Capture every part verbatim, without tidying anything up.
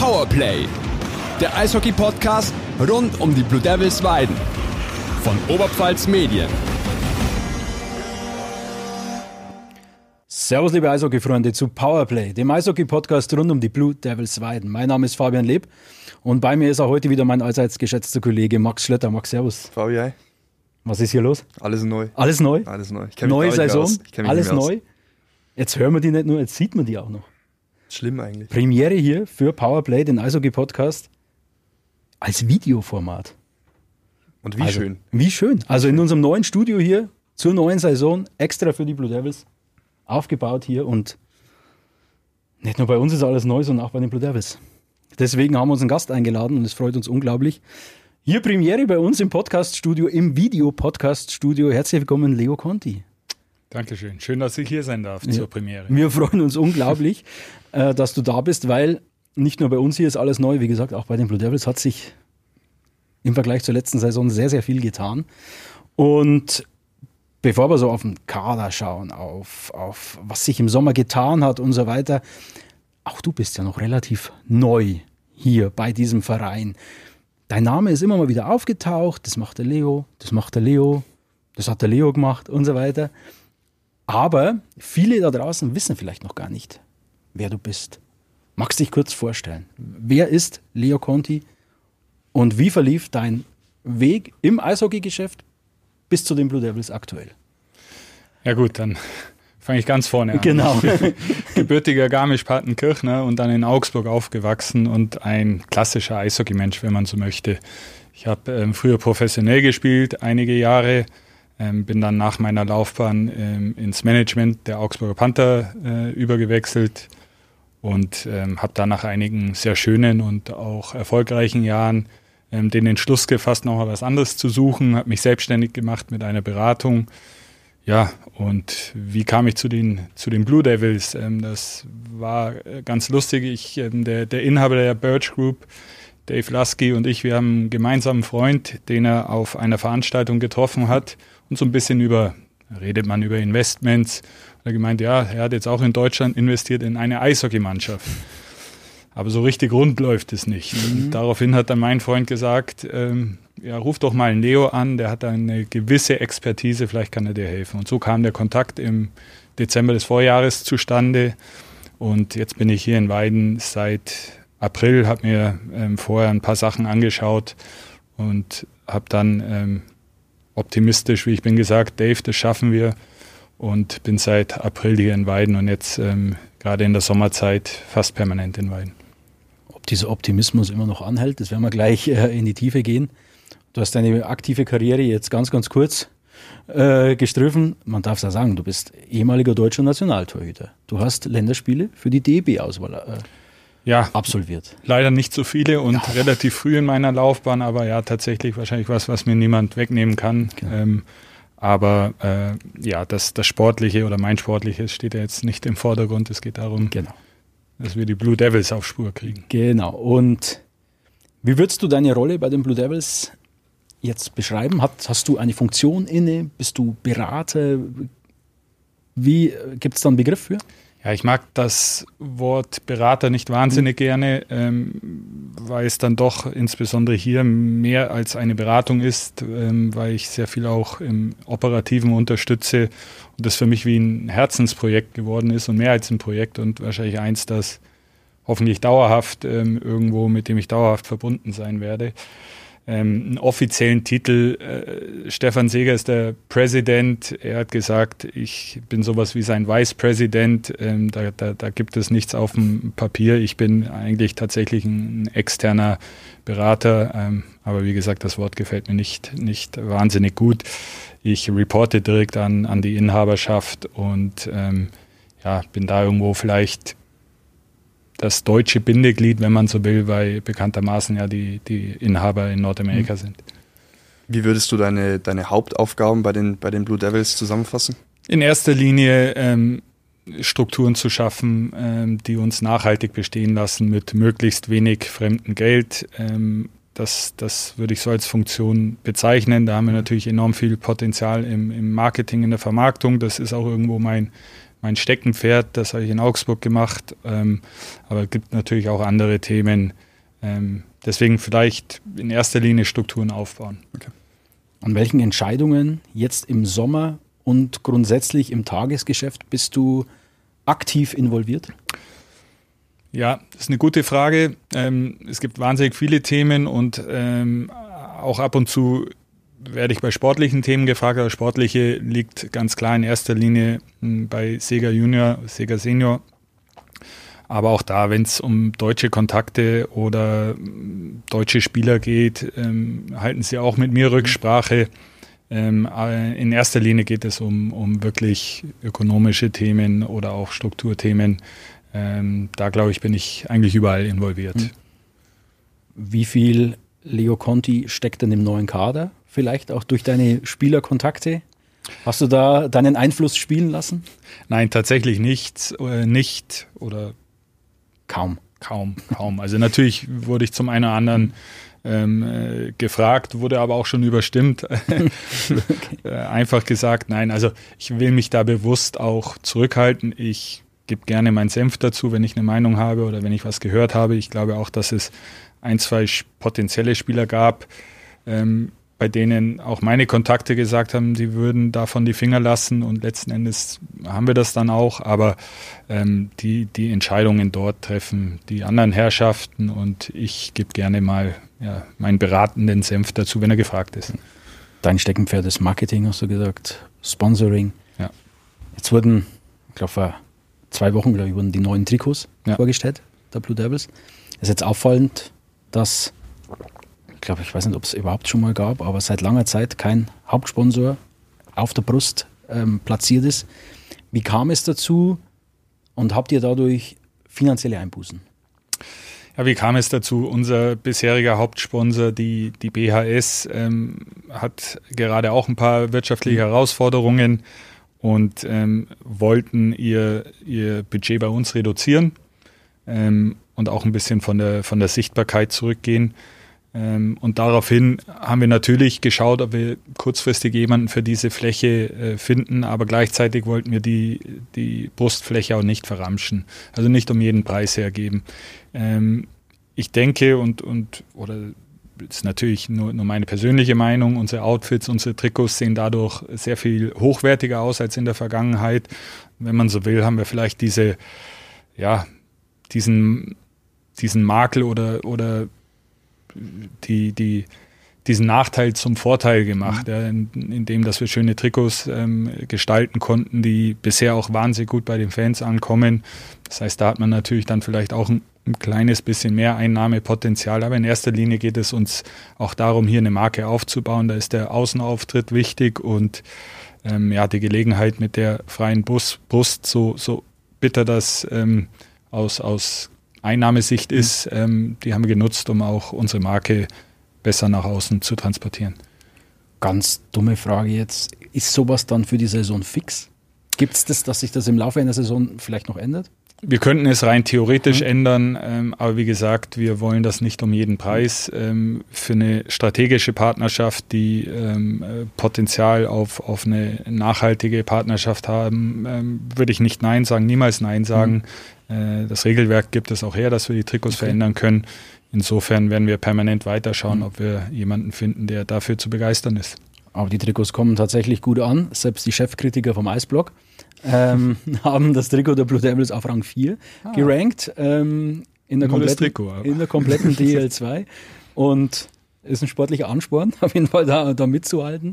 Powerplay, der Eishockey-Podcast rund um die Blue Devils Weiden von Oberpfalz Medien. Servus liebe Eishockey-Freunde zu Powerplay, dem Eishockey-Podcast rund um die Blue Devils Weiden. Mein Name ist Fabian Leb und bei mir ist auch heute wieder mein allseits geschätzter Kollege Max Schlötter. Max, servus. Fabian. Was ist hier los? Alles neu. Alles neu? Alles neu. Ich Neue Saison, alles neu. Aus. Jetzt hören wir die nicht nur, jetzt sieht man die auch noch. Schlimm eigentlich. Premiere hier für Powerplay, den Eishockey-Podcast, als Videoformat. Und wie also, schön. Wie schön. Also in unserem neuen Studio hier zur neuen Saison, extra für die Blue Devils, aufgebaut hier. Und nicht nur bei uns ist alles neu, sondern auch bei den Blue Devils. Deswegen haben wir uns einen Gast eingeladen und es freut uns unglaublich. Hier Premiere bei uns im Podcast-Studio, im Video-Podcast-Studio. Herzlich willkommen, Leo Conti. Dankeschön. Schön, dass ich hier sein darf ja. zur Premiere. Wir freuen uns unglaublich, äh, dass du da bist, weil nicht nur bei uns hier ist alles neu, wie gesagt, auch bei den Blue Devils hat sich im Vergleich zur letzten Saison sehr, sehr viel getan. Und bevor wir so auf den Kader schauen, auf, auf was sich im Sommer getan hat und so weiter, auch du bist ja noch relativ neu hier bei diesem Verein. Dein Name ist immer mal wieder aufgetaucht, das macht der Leo, das macht der Leo, das hat der Leo gemacht und so weiter. Aber viele da draußen wissen vielleicht noch gar nicht, wer du bist. Magst du dich kurz vorstellen? Wer ist Leo Conti und wie verlief dein Weg im Eishockeygeschäft bis zu den Blue Devils aktuell? Ja gut, dann fange ich ganz vorne an. Genau. Gebürtiger Garmisch-Partenkirchner und dann in Augsburg aufgewachsen und ein klassischer Eishockeymensch, wenn man so möchte. Ich habe ähm, früher professionell gespielt, einige Jahre, ähm, bin dann nach meiner Laufbahn ähm, ins Management der Augsburger Panther äh, übergewechselt und ähm, habe dann nach einigen sehr schönen und auch erfolgreichen Jahren ähm, den Entschluss gefasst, noch mal was anderes zu suchen, habe mich selbstständig gemacht mit einer Beratung. Ja, und wie kam ich zu den, zu den Blue Devils? Ähm, das war ganz lustig. Ich, ähm, der, der Inhaber der Birch Group, Dave Lasky, und ich, wir haben einen gemeinsamen Freund, den er auf einer Veranstaltung getroffen hat und so ein bisschen über, redet man über Investments. Und er gemeint, ja, er hat jetzt auch in Deutschland investiert in eine Eishockeymannschaft. Aber so richtig rund läuft es nicht. Mhm. Und daraufhin hat dann mein Freund gesagt, ähm, ja, ruf doch mal einen Leo an, der hat eine gewisse Expertise, vielleicht kann er dir helfen. Und so kam der Kontakt im Dezember des Vorjahres zustande. Und jetzt bin ich hier in Weiden seit April, habe mir ähm, vorher ein paar Sachen angeschaut und habe dann ähm, optimistisch, wie ich bin, gesagt, Dave, das schaffen wir. Und bin seit April hier in Weiden und jetzt ähm, gerade in der Sommerzeit fast permanent in Weiden. Ob dieser Optimismus immer noch anhält, das werden wir gleich äh, in die Tiefe gehen. Du hast deine aktive Karriere jetzt ganz, ganz kurz äh, gestriffen. Man darf es ja sagen, du bist ehemaliger deutscher Nationaltorhüter. Du hast Länderspiele für die D E B-Auswahl äh, ja, absolviert. Leider nicht so viele und ja. relativ früh in meiner Laufbahn, aber ja, tatsächlich wahrscheinlich was, was mir niemand wegnehmen kann. Genau. Ähm, aber äh, ja, das, das Sportliche oder mein Sportliches steht ja jetzt nicht im Vordergrund. Es geht darum, genau. dass wir die Blue Devils auf Spur kriegen. Genau. Und wie würdest du deine Rolle bei den Blue Devils jetzt beschreiben? Hast, hast du eine Funktion inne? Bist du Berater? Wie gibt es da einen Begriff für? Ja, ich mag das Wort Berater nicht wahnsinnig mhm. gerne, ähm, weil es dann doch insbesondere hier mehr als eine Beratung ist, ähm, weil ich sehr viel auch im Operativen unterstütze und das für mich wie ein Herzensprojekt geworden ist und mehr als ein Projekt und wahrscheinlich eins, das hoffentlich dauerhaft ähm, irgendwo, mit dem ich dauerhaft verbunden sein werde. Ähm, einen offiziellen Titel, äh, Stefan Seger ist der Präsident, er hat gesagt, ich bin sowas wie sein Vice President, ähm, da, da, da gibt es nichts auf dem Papier, ich bin eigentlich tatsächlich ein externer Berater, ähm, aber wie gesagt, das Wort gefällt mir nicht, nicht wahnsinnig gut. Ich reporte direkt an, an die Inhaberschaft und ähm, ja, bin da irgendwo vielleicht das deutsche Bindeglied, wenn man so will, weil bekanntermaßen ja die, die Inhaber in Nordamerika mhm. sind. Wie würdest du deine, deine Hauptaufgaben bei den, bei den Blue Devils zusammenfassen? In erster Linie ähm, Strukturen zu schaffen, ähm, die uns nachhaltig bestehen lassen mit möglichst wenig fremdem Geld. Ähm, das, das würde ich so als Funktion bezeichnen. Da haben wir natürlich enorm viel Potenzial im, im Marketing, in der Vermarktung. Das ist auch irgendwo mein mein Steckenpferd, das habe ich in Augsburg gemacht, ähm, aber es gibt natürlich auch andere Themen. Ähm, deswegen vielleicht in erster Linie Strukturen aufbauen. Okay. An welchen Entscheidungen jetzt im Sommer und grundsätzlich im Tagesgeschäft bist du aktiv involviert? Ja, das ist eine gute Frage. Ähm, es gibt wahnsinnig viele Themen und ähm, auch ab und zu werde ich bei sportlichen Themen gefragt. Aber sportliche liegt ganz klar in erster Linie m, bei Sega Junior, Sega Senior. Aber auch da, wenn es um deutsche Kontakte oder m, deutsche Spieler geht, ähm, halten sie auch mit mir Rücksprache. Ähm, in erster Linie geht es um, um wirklich ökonomische Themen oder auch Strukturthemen. Ähm, da, glaube ich, bin ich eigentlich überall involviert. Wie viel Leo Conti steckt in dem neuen Kader? Vielleicht auch durch deine Spielerkontakte? Hast du da deinen Einfluss spielen lassen? Nein, tatsächlich nicht. Äh, nicht oder Kaum. Kaum, kaum. Also natürlich wurde ich zum einen oder anderen ähm, äh, gefragt, wurde aber auch schon überstimmt. Okay. äh, einfach gesagt, nein, also ich will mich da bewusst auch zurückhalten. Ich gebe gerne meinen Senf dazu, wenn ich eine Meinung habe oder wenn ich was gehört habe. Ich glaube auch, dass es ein, zwei potenzielle Spieler gab, ähm, bei denen auch meine Kontakte gesagt haben, sie würden davon die Finger lassen und letzten Endes haben wir das dann auch, aber ähm, die, die Entscheidungen dort treffen die anderen Herrschaften und ich gebe gerne mal ja, meinen beratenden Senf dazu, wenn er gefragt ist. Dein Steckenpferd ist Marketing, hast du gesagt, Sponsoring. Ja. Jetzt wurden, ich glaube vor zwei Wochen, glaube ich, wurden die neuen Trikots ja. vorgestellt, der Blue Devils. Es ist jetzt auffallend, dass ich glaube, ich weiß nicht, ob es überhaupt schon mal gab, aber seit langer Zeit kein Hauptsponsor auf der Brust ähm, platziert ist. Wie kam es dazu und habt ihr dadurch finanzielle Einbußen? Ja, wie kam es dazu? Unser bisheriger Hauptsponsor, die, die B H S, ähm, hat gerade auch ein paar wirtschaftliche Herausforderungen und ähm, wollten ihr, ihr Budget bei uns reduzieren ähm, und auch ein bisschen von der, von der Sichtbarkeit zurückgehen. Und daraufhin haben wir natürlich geschaut, ob wir kurzfristig jemanden für diese Fläche finden, aber gleichzeitig wollten wir die, die Brustfläche auch nicht verramschen, also nicht um jeden Preis hergeben. Ich denke, und, und oder das ist natürlich nur, nur meine persönliche Meinung, unsere Outfits, unsere Trikots sehen dadurch sehr viel hochwertiger aus als in der Vergangenheit. Wenn man so will, haben wir vielleicht diese, ja, diesen, diesen Makel oder, oder Die, die, diesen Nachteil zum Vorteil gemacht, mhm. ja, in, in dem, dass wir schöne Trikots ähm, gestalten konnten, die bisher auch wahnsinnig gut bei den Fans ankommen. Das heißt, da hat man natürlich dann vielleicht auch ein, ein kleines bisschen mehr Einnahmepotenzial, aber in erster Linie geht es uns auch darum, hier eine Marke aufzubauen. Da ist der Außenauftritt wichtig und ähm, ja, die Gelegenheit mit der freien Brust, Brust so, so bitter das ähm, aus, aus Einnahmesicht ist, ähm, die haben wir genutzt, um auch unsere Marke besser nach außen zu transportieren. Ganz dumme Frage jetzt. Ist sowas dann für die Saison fix? Gibt es das, dass sich das im Laufe einer Saison vielleicht noch ändert? Wir könnten es rein theoretisch mhm. ändern, ähm, aber wie gesagt, wir wollen das nicht um jeden Preis. Ähm, für eine strategische Partnerschaft, die ähm, Potenzial auf, auf eine nachhaltige Partnerschaft haben, ähm, würde ich nicht Nein sagen, niemals Nein sagen. Mhm. Das Regelwerk gibt es auch her, dass wir die Trikots okay. verändern können. Insofern werden wir permanent weiterschauen, mhm. ob wir jemanden finden, der dafür zu begeistern ist. Aber die Trikots kommen tatsächlich gut an. Selbst die Chefkritiker vom Eisblock ähm, haben das Trikot der Blue Devils auf Rang vier ah. gerankt ähm, in, der kompletten, Trikot, in der kompletten D L zwei. Und ist ein sportlicher Ansporn, auf jeden Fall da, da mitzuhalten.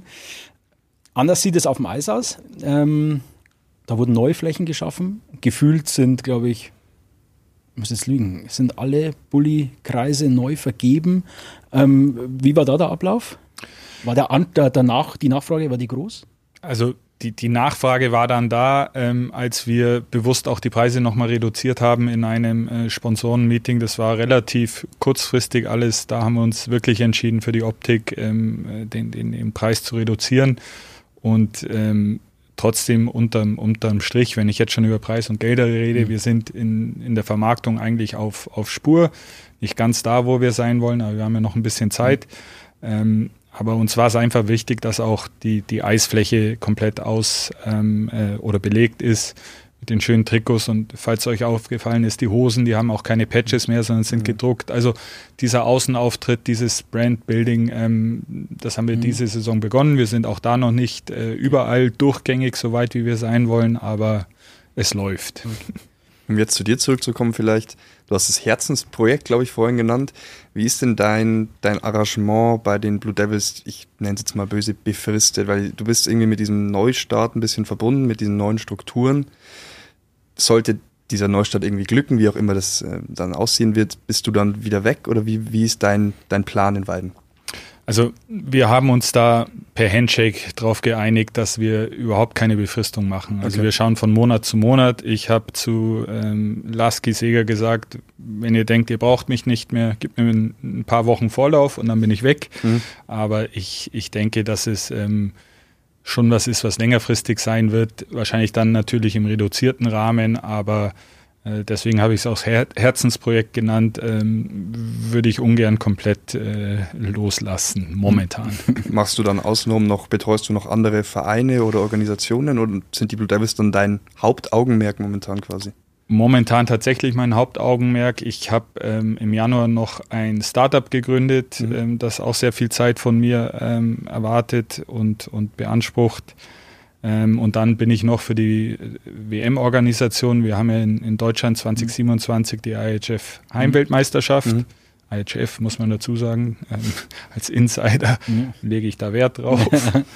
Anders sieht es auf dem Eis aus. Ähm, Da wurden neue Flächen geschaffen. Gefühlt sind, glaube ich, ich muss jetzt lügen, sind alle Bulli-Kreise neu vergeben. Ähm, wie war da der Ablauf? War der, der, der Nach, die Nachfrage, war die groß? Also die, die Nachfrage war dann da, ähm, als wir bewusst auch die Preise nochmal reduziert haben in einem äh, Sponsorenmeeting. Das war relativ kurzfristig alles. Da haben wir uns wirklich entschieden, für die Optik ähm, den, den, den Preis zu reduzieren. Und ähm, trotzdem unterm, unterm Strich, wenn ich jetzt schon über Preis und Gelder rede, mhm. wir sind in, in der Vermarktung eigentlich auf, auf Spur. Nicht ganz da, wo wir sein wollen, aber wir haben ja noch ein bisschen Zeit. Mhm. Ähm, aber uns war es einfach wichtig, dass auch die, die Eisfläche komplett aus ähm, äh, oder belegt ist. mit den schönen Trikots und falls euch aufgefallen ist, die Hosen, die haben auch keine Patches mehr, sondern sind mhm. gedruckt. Also dieser Außenauftritt, dieses Brandbuilding, ähm, das haben wir mhm. diese Saison begonnen. Wir sind auch da noch nicht äh, überall durchgängig, so weit wie wir sein wollen, aber es läuft. Okay. Um jetzt zu dir zurückzukommen vielleicht, du hast das Herzensprojekt, glaube ich, vorhin genannt. Wie ist denn dein, dein Arrangement bei den Blue Devils, ich nenne es jetzt mal böse, befristet? Weil du bist irgendwie mit diesem Neustart ein bisschen verbunden, mit diesen neuen Strukturen. Sollte dieser Neustart irgendwie glücken, wie auch immer das äh, dann aussehen wird, bist du dann wieder weg oder wie, wie ist dein, dein Plan in Weiden? Also wir haben uns da per Handshake drauf geeinigt, dass wir überhaupt keine Befristung machen. Also okay. wir schauen von Monat zu Monat. Ich habe zu ähm, Lasky Seger gesagt, wenn ihr denkt, ihr braucht mich nicht mehr, gebt mir ein, ein paar Wochen Vorlauf und dann bin ich weg. Mhm. Aber ich, ich denke, dass es ähm, schon was ist, was längerfristig sein wird. Wahrscheinlich dann natürlich im reduzierten Rahmen, aber deswegen habe ich es auch Her- Herzensprojekt genannt, ähm, würde ich ungern komplett äh, loslassen, momentan. Machst du dann außenrum noch, betreust du noch andere Vereine oder Organisationen oder sind die Blue Devils dann dein Hauptaugenmerk momentan quasi? Momentan tatsächlich mein Hauptaugenmerk. Ich habe ähm, im Januar noch ein Startup gegründet, mhm. ähm, das auch sehr viel Zeit von mir ähm, erwartet und, und beansprucht. Ähm, und dann bin ich noch für die W M-Organisation. Wir haben ja in, in Deutschland zwanzig siebenundzwanzig die I H F Heimweltmeisterschaft. Mhm. I H F muss man dazu sagen. Ähm, als Insider mhm. lege ich da Wert drauf.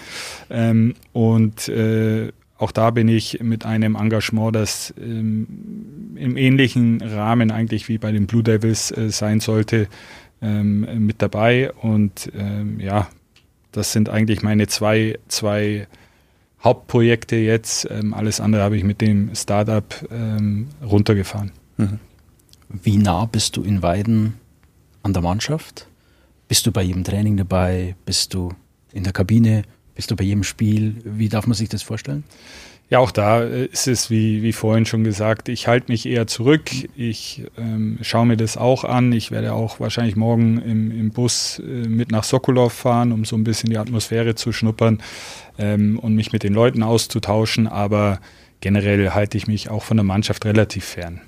ähm, und äh, auch da bin ich mit einem Engagement, das ähm, im ähnlichen Rahmen eigentlich wie bei den Blue Devils äh, sein sollte, ähm, mit dabei. Und ähm, ja, das sind eigentlich meine zwei, zwei Hauptprojekte jetzt. Ähm, alles andere habe ich mit dem Startup ähm, runtergefahren. Mhm. Wie nah bist du in Weiden an der Mannschaft? Bist du bei jedem Training dabei? Bist du in der Kabine? Bist du bei jedem Spiel? Wie darf man sich das vorstellen? Ja, auch da ist es, wie, wie vorhin schon gesagt, ich halte mich eher zurück. Ich ähm, schaue mir das auch an. Ich werde auch wahrscheinlich morgen im, im Bus äh, mit nach Sokolov fahren, um so ein bisschen die Atmosphäre zu schnuppern ähm, und mich mit den Leuten auszutauschen. Aber generell halte ich mich auch von der Mannschaft relativ fern.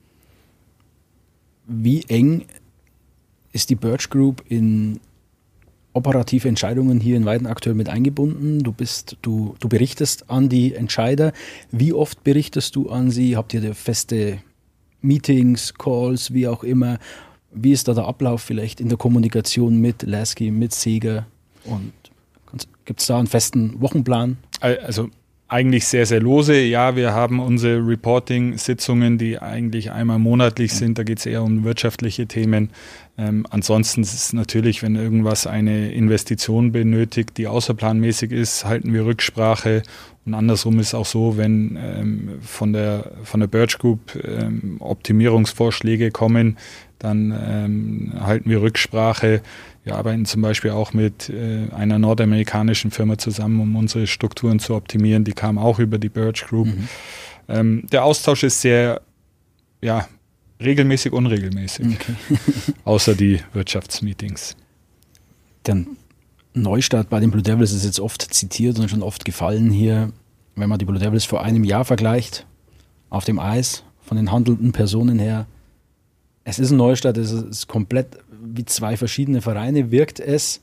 Wie eng ist die Birch Group in operative Entscheidungen hier in Weiden aktuell mit eingebunden? Du bist, du, du berichtest an die Entscheider. Wie oft berichtest du an sie? Habt ihr feste Meetings, Calls, wie auch immer? Wie ist da der Ablauf vielleicht in der Kommunikation mit Lasky, mit Seger? Und gibt es da einen festen Wochenplan? Also eigentlich sehr, sehr lose. Ja, wir haben unsere Reporting-Sitzungen, die eigentlich einmal monatlich sind. Da geht es eher um wirtschaftliche Themen. Ähm, ansonsten ist es natürlich, wenn irgendwas eine Investition benötigt, die außerplanmäßig ist, halten wir Rücksprache. Und andersrum ist auch so, wenn ähm, von der, von der Birch Group ähm, Optimierungsvorschläge kommen, dann ähm, halten wir Rücksprache. Wir arbeiten zum Beispiel auch mit äh, einer nordamerikanischen Firma zusammen, um unsere Strukturen zu optimieren. Die kam auch über die Birch Group. Mhm. Ähm, der Austausch ist sehr, ja, regelmäßig, unregelmäßig. Okay. Außer die Wirtschaftsmeetings. Der Neustart bei den Blue Devils ist jetzt oft zitiert und schon oft gefallen hier. Wenn man die Blue Devils vor einem Jahr vergleicht, auf dem Eis, von den handelnden Personen her, es ist ein Neustart, es ist komplett wie zwei verschiedene Vereine, wirkt es.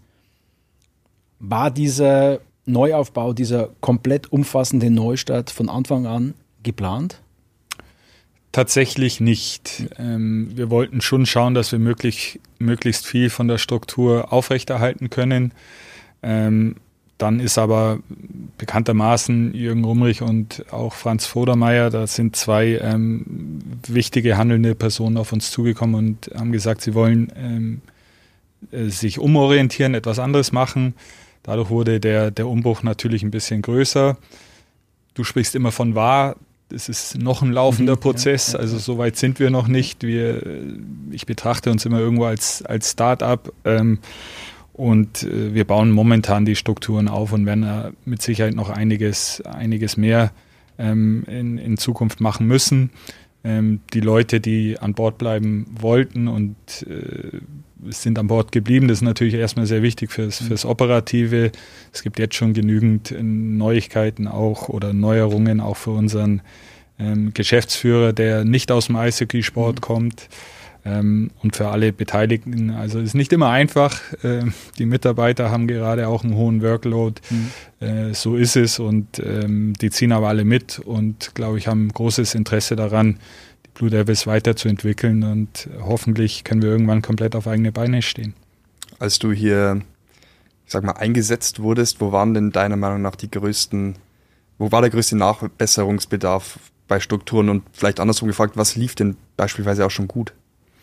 War dieser Neuaufbau, dieser komplett umfassende Neustart von Anfang an geplant? Tatsächlich nicht. Ähm, wir wollten schon schauen, dass wir möglich, möglichst viel von der Struktur aufrechterhalten können. Ähm, dann ist aber bekanntermaßen Jürgen Rumrich und auch Franz Vodermeier, da sind zwei ähm, wichtige handelnde Personen auf uns zugekommen und haben gesagt, sie wollen ähm, äh, sich umorientieren, etwas anderes machen. Dadurch wurde der, der Umbruch natürlich ein bisschen größer. Du sprichst immer von wahr. Es ist noch ein laufender mhm, Prozess, ja, ja, also so weit sind wir noch nicht. Wir, ich betrachte uns immer irgendwo als, als Start-up ähm, und äh, wir bauen momentan die Strukturen auf und werden äh, mit Sicherheit noch einiges, einiges mehr ähm, in, in Zukunft machen müssen. Ähm, die Leute, die an Bord bleiben wollten und äh, sind an Bord geblieben, das ist natürlich erstmal sehr wichtig fürs, fürs Operative. Es gibt jetzt schon genügend Neuigkeiten auch oder Neuerungen auch für unseren ähm, Geschäftsführer, der nicht aus dem Eishockeysport mhm. kommt. Ähm, und für alle Beteiligten, also es ist nicht immer einfach. Äh, die Mitarbeiter haben gerade auch einen hohen Workload. Mhm. Äh, so ist es und ähm, die ziehen aber alle mit und, glaube ich, haben großes Interesse daran, die Blue Devils weiterzuentwickeln und hoffentlich können wir irgendwann komplett auf eigene Beine stehen. Als du hier, ich sag mal, eingesetzt wurdest, wo waren denn deiner Meinung nach die größten, wo war der größte Nachbesserungsbedarf bei Strukturen und vielleicht andersrum gefragt, was lief denn beispielsweise auch schon gut?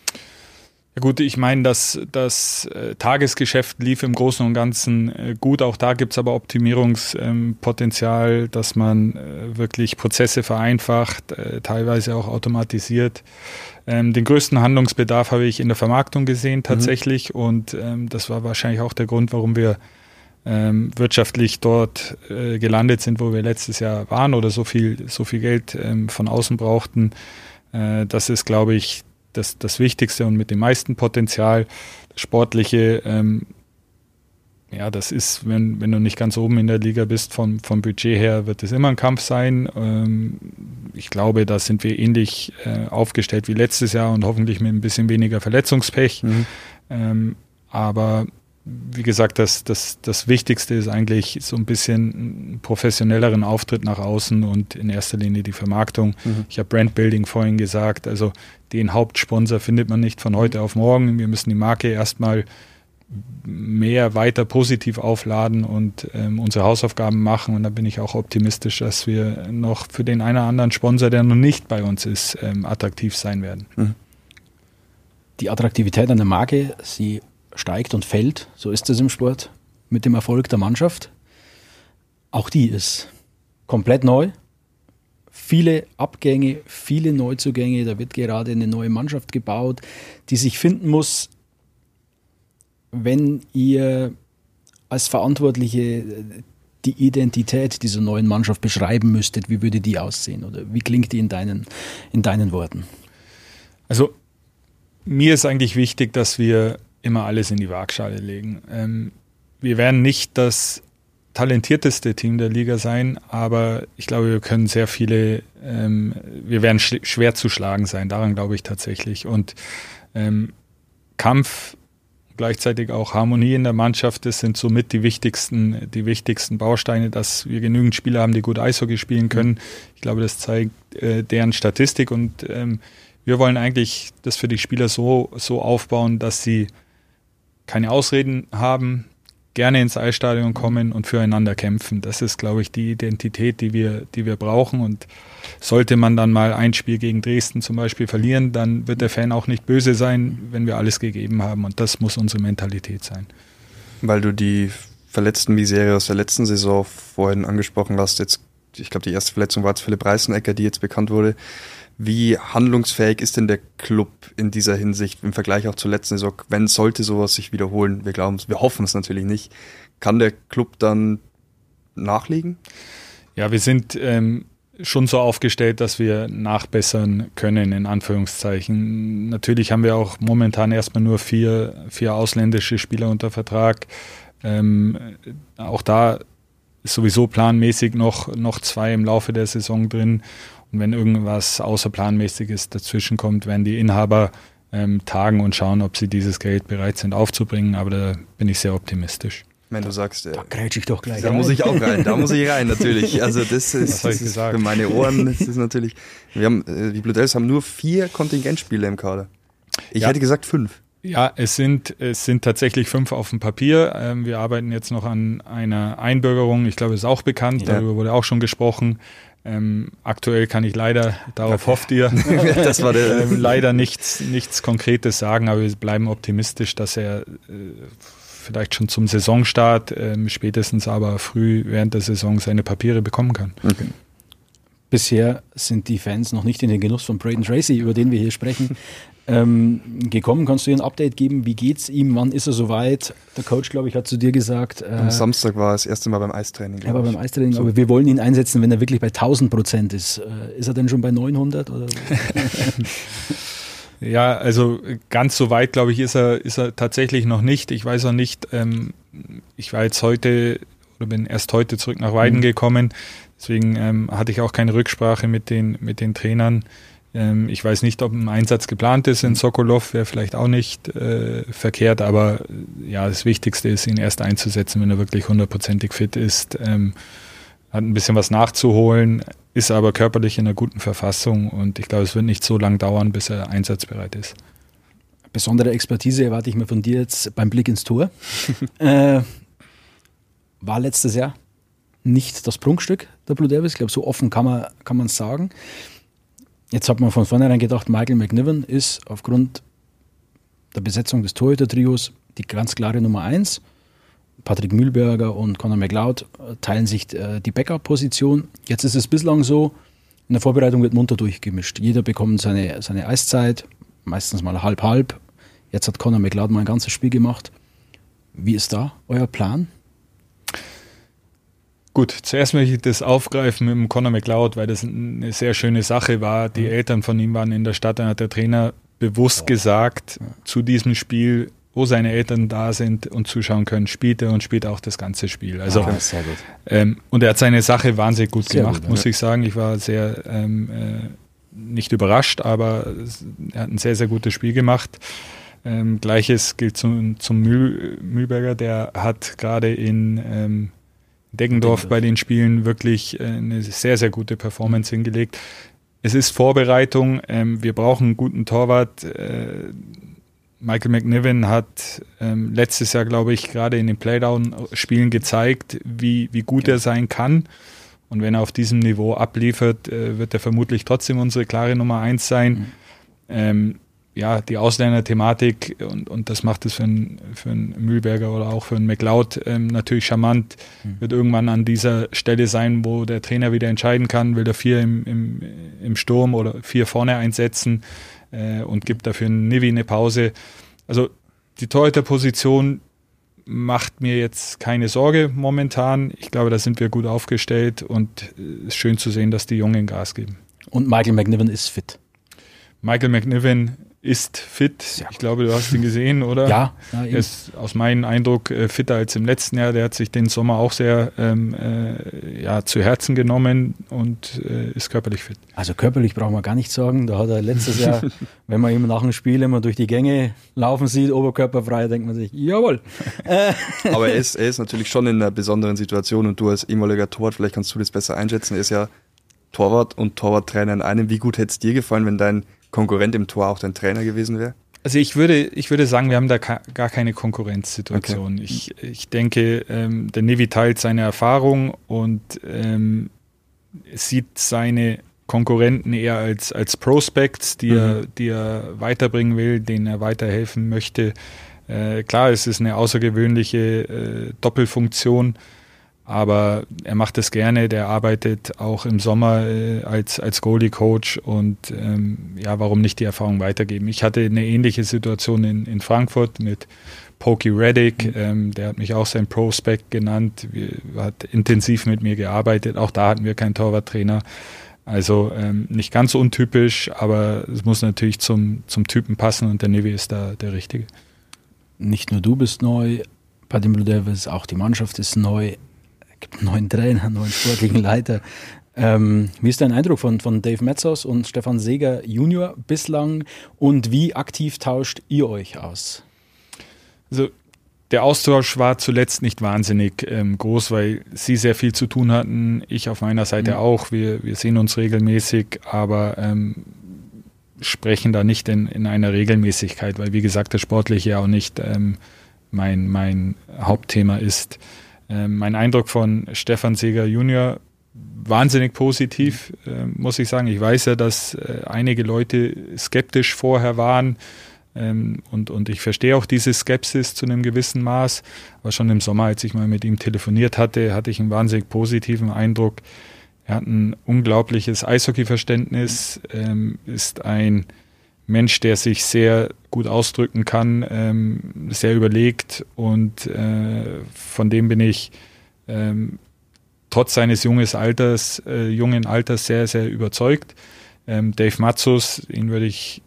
Ja gut, ich meine, das, das äh, Tagesgeschäft lief im Großen und Ganzen äh, gut. Auch da gibt es aber Optimierungspotenzial, ähm, dass man äh, wirklich Prozesse vereinfacht, äh, teilweise auch automatisiert. Ähm, den größten Handlungsbedarf habe ich in der Vermarktung gesehen tatsächlich mhm. und ähm, das war wahrscheinlich auch der Grund, warum wir ähm, wirtschaftlich dort äh, gelandet sind, wo wir letztes Jahr waren oder so viel, so viel Geld ähm, von außen brauchten. Äh, das ist, glaube ich, Das, das Wichtigste und mit dem meisten Potenzial. Das Sportliche, ähm, ja, das ist, wenn, wenn du nicht ganz oben in der Liga bist, vom, vom Budget her, wird es immer ein Kampf sein. Ähm, ich glaube, da sind wir ähnlich äh, aufgestellt wie letztes Jahr und hoffentlich mit ein bisschen weniger Verletzungspech. Mhm. Ähm, aber wie gesagt, das, das, das Wichtigste ist eigentlich so ein bisschen einen professionelleren Auftritt nach außen und in erster Linie die Vermarktung. Mhm. Ich habe Brandbuilding vorhin gesagt, also den Hauptsponsor findet man nicht von heute auf morgen. Wir müssen die Marke erstmal mehr weiter positiv aufladen und ähm, unsere Hausaufgaben machen. Und da bin ich auch optimistisch, dass wir noch für den einen oder anderen Sponsor, der noch nicht bei uns ist, ähm, attraktiv sein werden. Mhm. Die Attraktivität einer Marke, sie steigt und fällt, so ist es im Sport, mit dem Erfolg der Mannschaft. Auch die ist komplett neu. Viele Abgänge, viele Neuzugänge, da wird gerade eine neue Mannschaft gebaut, die sich finden muss. Wenn ihr als Verantwortliche die Identität dieser neuen Mannschaft beschreiben müsstet, wie würde die aussehen oder wie klingt die in deinen, in deinen Worten? Also mir ist eigentlich wichtig, dass wir immer alles in die Waagschale legen. Ähm, wir werden nicht das talentierteste Team der Liga sein, aber ich glaube, wir können sehr viele, ähm, wir werden sch- schwer zu schlagen sein, daran glaube ich tatsächlich. Und ähm, Kampf, gleichzeitig auch Harmonie in der Mannschaft, das sind somit die wichtigsten, die wichtigsten Bausteine, dass wir genügend Spieler haben, die gut Eishockey spielen können. Ich glaube, das zeigt äh, deren Statistik und ähm, wir wollen eigentlich das für die Spieler so, so aufbauen, dass sie keine Ausreden haben, gerne ins Eisstadion kommen und füreinander kämpfen. Das ist, glaube ich, die Identität, die wir, die wir brauchen. Und sollte man dann mal ein Spiel gegen Dresden zum Beispiel verlieren, dann wird der Fan auch nicht böse sein, wenn wir alles gegeben haben. Und das muss unsere Mentalität sein. Weil du die verletzten Misere aus der letzten Saison vorhin angesprochen hast, jetzt, ich glaube, die erste Verletzung war jetzt Philipp Reißenecker, die jetzt bekannt wurde. Wie handlungsfähig ist denn der Club in dieser Hinsicht im Vergleich auch zur letzten Saison? Wenn sollte sowas sich wiederholen, wir glauben es, wir hoffen es natürlich nicht, kann der Club dann nachlegen? Ja, wir sind ähm, schon so aufgestellt, dass wir nachbessern können, in Anführungszeichen. Natürlich haben wir auch momentan erstmal nur vier, vier ausländische Spieler unter Vertrag. Ähm, auch da ist sowieso planmäßig noch, noch zwei im Laufe der Saison drin. Und wenn irgendwas Außerplanmäßiges dazwischen kommt, werden die Inhaber ähm, tagen und schauen, ob sie dieses Geld bereit sind aufzubringen. Aber da bin ich sehr optimistisch. Wenn du sagst, äh, da grätsch ich doch gleich da rein. muss ich auch rein, da muss ich rein natürlich. Also das ist, das ist für meine Ohren, das ist natürlich. Wir haben, äh, die Blue Devils haben nur vier Kontingentspieler im Kader. Ich ja. hätte gesagt fünf. Ja, es sind, es sind tatsächlich fünf auf dem Papier. Ähm, wir arbeiten jetzt noch an einer Einbürgerung. Ich glaube, es ist auch bekannt, ja. darüber wurde auch schon gesprochen. Ähm, aktuell kann ich leider, darauf okay. hofft ihr, das war der, ähm, leider nichts, nichts Konkretes sagen, aber wir bleiben optimistisch, dass er äh, vielleicht schon zum Saisonstart, äh, spätestens aber früh während der Saison seine Papiere bekommen kann. Okay. Bisher sind die Fans noch nicht in den Genuss von Braden Tracy, über den wir hier sprechen, ähm, gekommen. Kannst du dir ein Update geben? Wie geht's ihm? Wann ist er soweit? Der Coach, glaube ich, hat zu dir gesagt. Äh, Am Samstag war er das erste Mal beim Eistraining. Er war beim Eistraining, so. Aber wir wollen ihn einsetzen, wenn er wirklich bei tausend Prozent ist. Äh, ist er denn schon bei neunhundert? Oder? Ja, also ganz so weit, glaube ich, ist er, ist er tatsächlich noch nicht. Ich weiß auch nicht, ähm, ich war jetzt heute oder bin erst heute zurück nach Weiden mhm. gekommen. Deswegen ähm, hatte ich auch keine Rücksprache mit den, mit den Trainern. Ähm, ich weiß nicht, ob ein Einsatz geplant ist in Sokolov, wäre vielleicht auch nicht äh, verkehrt, aber äh, ja, das Wichtigste ist, ihn erst einzusetzen, wenn er wirklich hundertprozentig fit ist. Ähm, hat ein bisschen was nachzuholen, ist aber körperlich in einer guten Verfassung und ich glaube, es wird nicht so lange dauern, bis er einsatzbereit ist. Besondere Expertise erwarte ich mir von dir jetzt beim Blick ins Tor. äh, war letztes Jahr nicht das Prunkstück der Blue Devils. Ich glaube, so offen kann man kann man es sagen. Jetzt hat man von vornherein gedacht, Michael McNiven ist aufgrund der Besetzung des Torhüter-Trios die ganz klare Nummer eins. Patrick Mühlberger und Conor McLeod teilen sich äh, die Backup-Position. Jetzt ist es bislang so, in der Vorbereitung wird munter durchgemischt. Jeder bekommt seine, seine Eiszeit, meistens mal halb-halb. Jetzt hat Conor McLeod mal ein ganzes Spiel gemacht. Wie ist da euer Plan? Gut, zuerst möchte ich das aufgreifen mit dem Conor McLeod, weil das eine sehr schöne Sache war. Die mhm. Eltern von ihm waren in der Stadt, dann hat der Trainer bewusst oh. gesagt, ja. zu diesem Spiel, wo seine Eltern da sind und zuschauen können, spielt er und spielt auch das ganze Spiel. Also, ah, sehr gut. Ähm, und er hat seine Sache wahnsinnig gut sehr gemacht, gut, muss ja. ich sagen. Ich war sehr, ähm, äh, nicht überrascht, aber er hat ein sehr, sehr gutes Spiel gemacht. Ähm, Gleiches gilt zum, zum Mühl, Mühlberger, der hat gerade in ähm, Deggendorf bei den Spielen wirklich äh, eine sehr, sehr gute Performance hingelegt. Es ist Vorbereitung, ähm, wir brauchen einen guten Torwart. Äh, Michael McNiven hat ähm, letztes Jahr, glaube ich, gerade in den Playdown-Spielen gezeigt, wie, wie gut ja. er sein kann. Und wenn er auf diesem Niveau abliefert, äh, wird er vermutlich trotzdem unsere klare Nummer eins sein. Mhm. Ähm, ja, die Ausländer-Thematik und, und das macht es für einen, für einen Mühlberger oder auch für einen McLeod ähm, natürlich charmant, mhm. wird irgendwann an dieser Stelle sein, wo der Trainer wieder entscheiden kann, will er vier im, im, im Sturm oder vier vorne einsetzen äh, und gibt dafür einen Nivi eine Pause. Also die Torhüter-Position macht mir jetzt keine Sorge momentan. Ich glaube, da sind wir gut aufgestellt und es ist schön zu sehen, dass die Jungen Gas geben. Und Michael McNiven ist fit. Michael McNiven ist fit. Sehr ich glaube, du hast ihn gesehen, oder? Ja. ja er ist aus meinem Eindruck äh, fitter als im letzten Jahr. Der hat sich den Sommer auch sehr ähm, äh, ja, zu Herzen genommen und äh, ist körperlich fit. Also körperlich brauchen wir gar nicht sagen. Da hat er letztes Jahr, wenn man ihn nach dem Spiel immer durch die Gänge laufen sieht, oberkörperfrei, denkt man sich, jawohl. Aber er ist, er ist natürlich schon in einer besonderen Situation und du als ehemaliger Torwart, vielleicht kannst du das besser einschätzen. Er ist ja Torwart und Torwarttrainer in einem. Wie gut hätte es dir gefallen, wenn dein Konkurrent im Tor auch dein Trainer gewesen wäre? Also ich würde, ich würde sagen, wir haben da ka- gar keine Konkurrenzsituation. Okay. Ich, ich denke, ähm, der Nivi teilt seine Erfahrung und ähm, sieht seine Konkurrenten eher als, als Prospects, die, mhm. er, die er weiterbringen will, denen er weiterhelfen möchte. Äh, klar, es ist eine außergewöhnliche äh, Doppelfunktion, aber er macht es gerne, der arbeitet auch im Sommer äh, als, als Goalie-Coach und ähm, ja, warum nicht die Erfahrung weitergeben? Ich hatte eine ähnliche Situation in, in Frankfurt mit Pokey Reddick, mhm. ähm, der hat mich auch sein Prospect genannt, wir, hat intensiv mit mir gearbeitet, auch da hatten wir keinen Torwarttrainer, also ähm, nicht ganz untypisch, aber es muss natürlich zum, zum Typen passen und der Nivi ist da der Richtige. Nicht nur du bist neu bei den Blue Devils, auch die Mannschaft ist neu. Es gibt einen neuen Trainer, einen neuen sportlichen Leiter. Ähm, wie ist dein Eindruck von, von Dave Metzos und Stefan Seeger Junior bislang und wie aktiv tauscht ihr euch aus? Also der Austausch war zuletzt nicht wahnsinnig ähm, groß, weil sie sehr viel zu tun hatten, ich auf meiner Seite mhm. auch. Wir, wir sehen uns regelmäßig, aber ähm, sprechen da nicht in, in einer Regelmäßigkeit, weil wie gesagt das Sportliche ja auch nicht ähm, mein, mein Hauptthema ist. Mein Eindruck von Stefan Seeger Junior wahnsinnig positiv, äh, muss ich sagen. Ich weiß ja, dass äh, einige Leute skeptisch vorher waren ähm, und, und ich verstehe auch diese Skepsis zu einem gewissen Maß. Aber schon im Sommer, als ich mal mit ihm telefoniert hatte, hatte ich einen wahnsinnig positiven Eindruck. Er hat ein unglaubliches Eishockey-Verständnis, ähm, ist ein Mensch, der sich sehr gut ausdrücken kann, ähm, sehr überlegt und äh, von dem bin ich ähm, trotz seines junges Alters, äh, jungen Alters sehr, sehr überzeugt. Ähm, Dave Matzos, ihn würde ich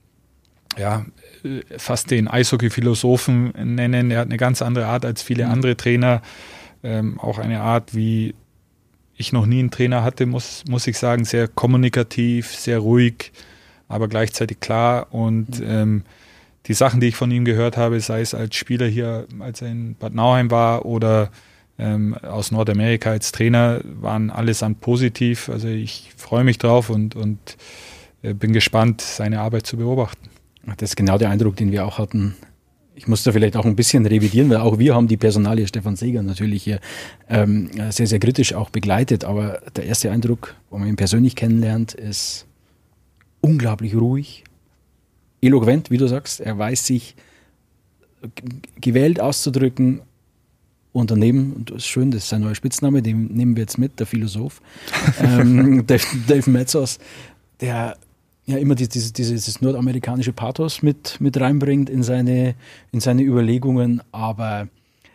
ja fast den Eishockey-Philosophen nennen. Er hat eine ganz andere Art als viele andere Trainer, ähm, auch eine Art, wie ich noch nie einen Trainer hatte, muss, muss ich sagen, sehr kommunikativ, sehr ruhig, aber gleichzeitig klar. Und mhm. ähm, die Sachen, die ich von ihm gehört habe, sei es als Spieler hier, als er in Bad Nauheim war oder ähm, aus Nordamerika als Trainer, waren allesamt positiv. Also ich freue mich drauf und, und äh, bin gespannt, seine Arbeit zu beobachten. Das ist genau der Eindruck, den wir auch hatten. Ich muss da vielleicht auch ein bisschen revidieren, weil auch wir haben die Personalie Stefan Seeger natürlich hier ähm, sehr, sehr kritisch auch begleitet. Aber der erste Eindruck, wo man ihn persönlich kennenlernt, ist unglaublich ruhig, eloquent, wie du sagst. Er weiß sich g- gewählt auszudrücken und daneben, und das ist schön, das ist sein neuer Spitzname, den nehmen wir jetzt mit, der Philosoph, ähm, Dave, Dave Metzos, der ja immer dieses, dieses nordamerikanische Pathos mit, mit reinbringt in seine, in seine Überlegungen, aber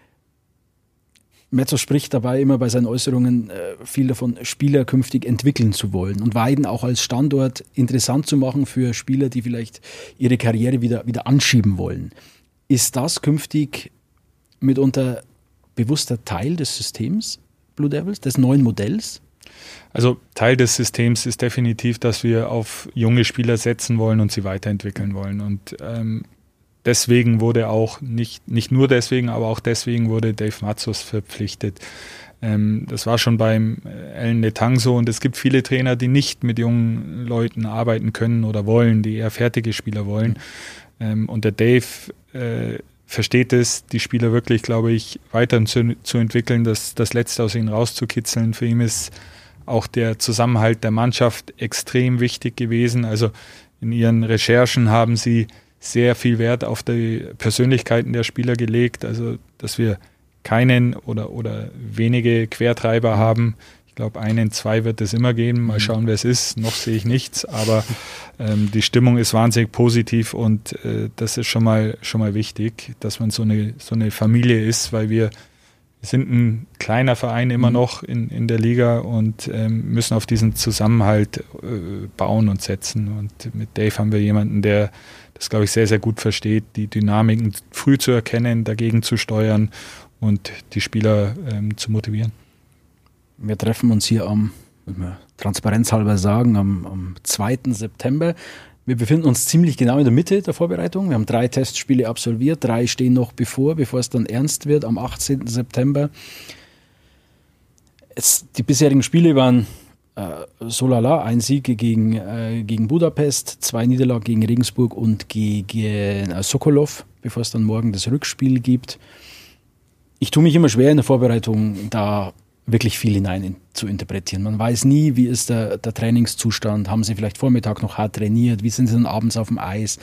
Metzos spricht dabei immer bei seinen Äußerungen äh, viel davon, Spieler künftig entwickeln zu wollen und Weiden auch als Standort interessant zu machen für Spieler, die vielleicht ihre Karriere wieder, wieder anschieben wollen. Ist das künftig mitunter bewusster Teil des Systems Blue Devils, des neuen Modells? Also Teil des Systems ist definitiv, dass wir auf junge Spieler setzen wollen und sie weiterentwickeln wollen. Und ähm, deswegen wurde auch, nicht, nicht nur deswegen, aber auch deswegen wurde Dave Metzos verpflichtet. Ähm, das war schon beim Alan Letang so und es gibt viele Trainer, die nicht mit jungen Leuten arbeiten können oder wollen, die eher fertige Spieler wollen. Ähm, und der Dave äh, versteht es, die Spieler wirklich, glaube ich, weiter zu, zu entwickeln, das, das Letzte aus ihnen rauszukitzeln. Für ihn ist auch der Zusammenhalt der Mannschaft extrem wichtig gewesen. Also in ihren Recherchen haben sie sehr viel Wert auf die Persönlichkeiten der Spieler gelegt, also dass wir keinen oder, oder wenige Quertreiber haben. Ich glaube, einen, zwei wird es immer geben. Mal schauen, wer es ist. Noch sehe ich nichts, aber ähm, die Stimmung ist wahnsinnig positiv und äh, das ist schon mal, schon mal wichtig, dass man so eine, so eine Familie ist, weil wir Wir sind ein kleiner Verein immer noch in, in der Liga und ähm, müssen auf diesen Zusammenhalt äh, bauen und setzen. Und mit Dave haben wir jemanden, der das, glaube ich, sehr, sehr gut versteht, die Dynamiken früh zu erkennen, dagegen zu steuern und die Spieler ähm, zu motivieren. Wir treffen uns hier am, muss man transparenzhalber sagen, am, am zweiten September. Wir befinden uns ziemlich genau in der Mitte der Vorbereitung. Wir haben drei Testspiele absolviert, drei stehen noch bevor, bevor es dann ernst wird am achtzehnten September. Es, die bisherigen Spiele waren äh, so lala, ein Sieg gegen, äh, gegen Budapest, zwei Niederlagen gegen Regensburg und gegen äh, Sokolov, bevor es dann morgen das Rückspiel gibt. Ich tue mich immer schwer in der Vorbereitung, da wirklich viel hinein in, zu interpretieren. Man weiß nie, wie ist der, der Trainingszustand, haben sie vielleicht Vormittag noch hart trainiert, wie sind sie dann abends auf dem Eis.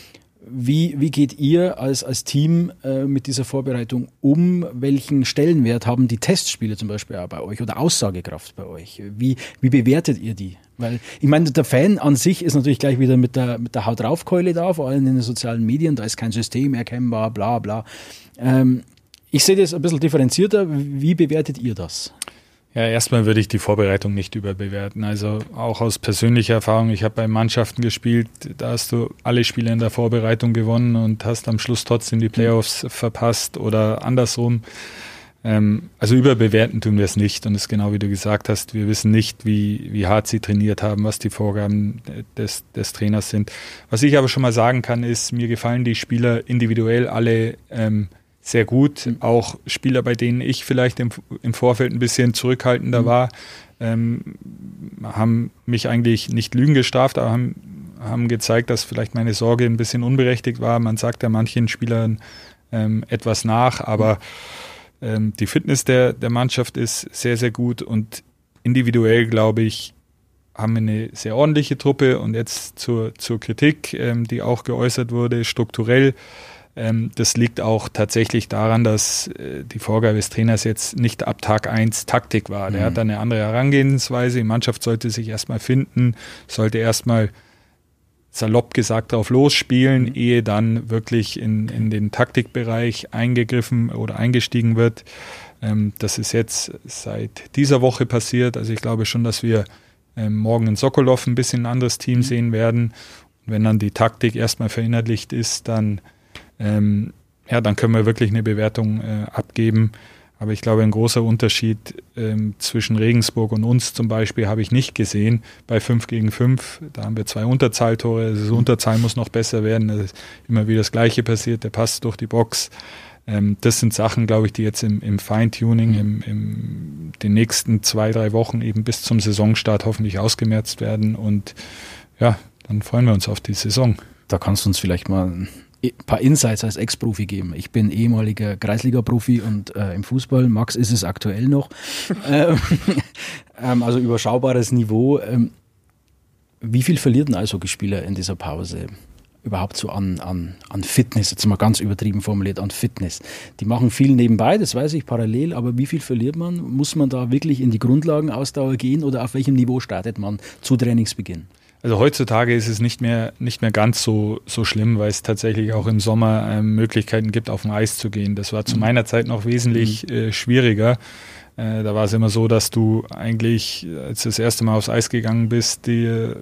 Wie, wie geht ihr als, als Team äh, mit dieser Vorbereitung um? Welchen Stellenwert haben die Testspiele zum Beispiel auch bei euch oder Aussagekraft bei euch? Wie, wie bewertet ihr die? Weil ich meine, der Fan an sich ist natürlich gleich wieder mit der, mit der Haut-drauf-Keule da, vor allem in den sozialen Medien, da ist kein System erkennbar, bla bla. Ähm, Ich sehe das ein bisschen differenzierter. Wie bewertet ihr das? Ja, erstmal würde ich die Vorbereitung nicht überbewerten. Also auch aus persönlicher Erfahrung, ich habe bei Mannschaften gespielt, da hast du alle Spiele in der Vorbereitung gewonnen und hast am Schluss trotzdem die Playoffs verpasst oder andersrum. Ähm, also überbewerten tun wir es nicht und es ist genau wie du gesagt hast, wir wissen nicht, wie, wie hart sie trainiert haben, was die Vorgaben des, des Trainers sind. Was ich aber schon mal sagen kann, ist, mir gefallen die Spieler individuell alle ähm, sehr gut, auch Spieler, bei denen ich vielleicht im, im Vorfeld ein bisschen zurückhaltender mhm. war, ähm, haben mich eigentlich nicht Lügen gestraft, aber haben, haben gezeigt, dass vielleicht meine Sorge ein bisschen unberechtigt war. Man sagt ja manchen Spielern ähm, etwas nach, aber ähm, die Fitness der, der Mannschaft ist sehr, sehr gut und individuell, glaube ich, haben wir eine sehr ordentliche Truppe und jetzt zur, zur Kritik, ähm, die auch geäußert wurde, strukturell. Das liegt auch tatsächlich daran, dass die Vorgabe des Trainers jetzt nicht ab Tag eins Taktik war. Der mhm. hat eine andere Herangehensweise. Die Mannschaft sollte sich erstmal finden, sollte erstmal salopp gesagt drauf losspielen, mhm. ehe dann wirklich in, in den Taktikbereich eingegriffen oder eingestiegen wird. Das ist jetzt seit dieser Woche passiert. Also ich glaube schon, dass wir morgen in Sokolov ein bisschen ein anderes Team mhm. sehen werden. Und wenn dann die Taktik erstmal verinnerlicht ist, dann Ähm, ja, dann können wir wirklich eine Bewertung äh, abgeben. Aber ich glaube, ein großer Unterschied ähm, zwischen Regensburg und uns zum Beispiel habe ich nicht gesehen bei fünf gegen fünf. Da haben wir zwei Unterzahltore. Das Unterzahl muss noch besser werden. Das ist immer wieder das Gleiche passiert. Der Pass durch die Box. Ähm, das sind Sachen, glaube ich, die jetzt im, im Feintuning im, im den nächsten zwei, drei Wochen eben bis zum Saisonstart hoffentlich ausgemerzt werden. Und ja, dann freuen wir uns auf die Saison. Da kannst du uns vielleicht mal ein paar Insights als Ex-Profi geben. Ich bin ehemaliger Kreisliga-Profi und äh, im Fußball, Max ist es aktuell noch. ähm, also überschaubares Niveau. Ähm, wie viel verliert ein Eishockeyspieler in dieser Pause überhaupt so an, an, an Fitness, jetzt mal ganz übertrieben formuliert, an Fitness? Die machen viel nebenbei, das weiß ich, parallel, aber wie viel verliert man? Muss man da wirklich in die Grundlagenausdauer gehen oder auf welchem Niveau startet man zu Trainingsbeginn? Also heutzutage ist es nicht mehr, nicht mehr ganz so, so schlimm, weil es tatsächlich auch im Sommer ähm, Möglichkeiten gibt, auf dem Eis zu gehen. Das war zu mhm. meiner Zeit noch wesentlich mhm. äh, schwieriger. Äh, da war es immer so, dass du eigentlich, als du das erste Mal aufs Eis gegangen bist, dir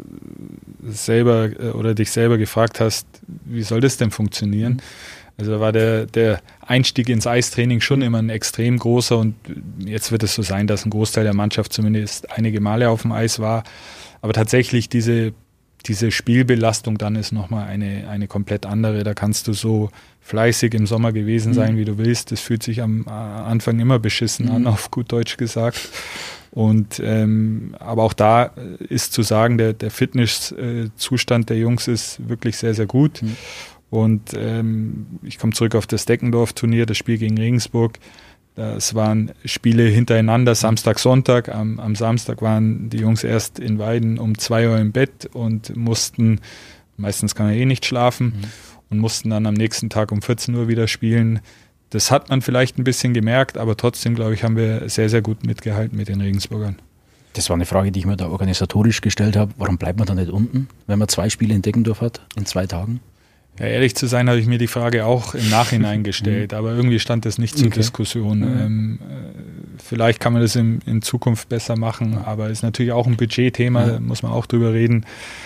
selber äh, oder dich selber gefragt hast, wie soll das denn funktionieren? Mhm. Also da war der, der Einstieg ins Eistraining schon immer ein extrem großer und jetzt wird es so sein, dass ein Großteil der Mannschaft zumindest einige Male auf dem Eis war. Aber tatsächlich diese, diese Spielbelastung dann ist nochmal eine, eine komplett andere. Da kannst du so fleißig im Sommer gewesen sein, mhm. wie du willst. Das fühlt sich am Anfang immer beschissen mhm. an, auf gut Deutsch gesagt. Und ähm, aber auch da ist zu sagen, der, der Fitnesszustand der Jungs ist wirklich sehr, sehr gut. Mhm. Und ähm, ich komme zurück auf das Deckendorf-Turnier, das Spiel gegen Regensburg. Es waren Spiele hintereinander, Samstag, Sonntag. Am, am Samstag waren die Jungs erst in Weiden um zwei Uhr im Bett und mussten, meistens kann man eh nicht schlafen, mhm. und mussten dann am nächsten Tag um vierzehn Uhr wieder spielen. Das hat man vielleicht ein bisschen gemerkt, aber trotzdem, glaube ich, haben wir sehr, sehr gut mitgehalten mit den Regensburgern. Das war eine Frage, die ich mir da organisatorisch gestellt habe. Warum bleibt man da nicht unten, wenn man zwei Spiele in Deckendorf hat, in zwei Tagen? Ja, ehrlich zu sein, habe ich mir die Frage auch im Nachhinein gestellt, aber irgendwie stand das nicht zur okay. Diskussion. Mhm. Ähm, äh, vielleicht kann man das in, in Zukunft besser machen, aber ist natürlich auch ein Budgetthema, mhm. da muss man auch drüber reden.